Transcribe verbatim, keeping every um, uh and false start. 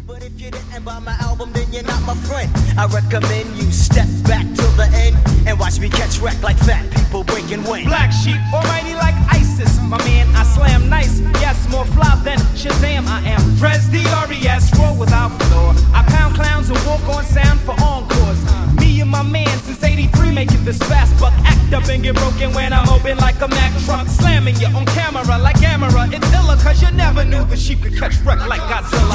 But if you didn't buy my album, then you're not my friend. I recommend you step back till the end and watch me catch wreck like fat people breaking wind. Black sheep, almighty like ISIS. My man, I slam nice. Yes, more fly than Shazam. I am Dres D R E S, raw without flaw. I pound clowns and walk on sound for encores. Me and my man since eighty-three making this fast buck. Act up and get broken when I'm open like a Mack truck. Slamming you on camera like Gamera. It's illa cause you never knew the sheep could catch wreck like Godzilla.